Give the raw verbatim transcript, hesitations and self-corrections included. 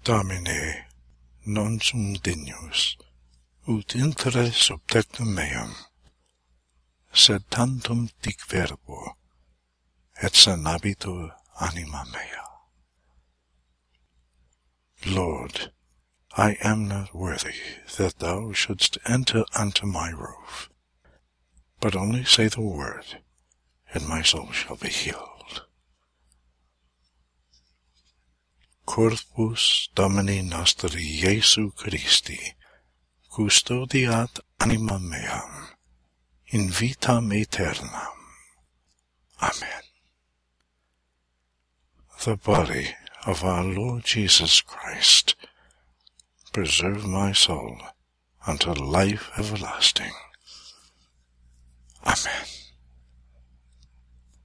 Domine, non sum dignus, ut intere subtectum meum, sed tantum dic verbo, et sanabitur anima mea. Lord, I am not worthy that thou shouldst enter unto my roof, but only say the word, and my soul shall be healed. Corpus Domini nostri Iesu Christi, custodiat anima meam, in vitam aeternam. Amen. The body of our Lord Jesus Christ preserve my soul unto life everlasting. Amen.